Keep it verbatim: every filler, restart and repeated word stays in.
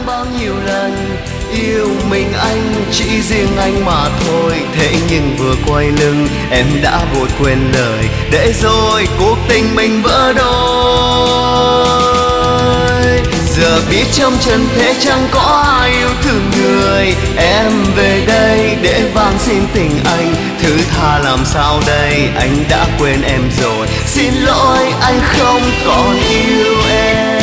bao nhiêu lần yêu mình anh, chỉ riêng anh mà thôi. Thế nhưng vừa quay lưng em đã vội quên lời, để rồi cuộc tình mình vỡ đôi. Giờ biết trong trần thế chẳng có ai yêu thương người, em về đây để van xin tình anh. Thứ tha làm sao đây, anh đã quên em rồi. Xin lỗi anh không còn yêu em.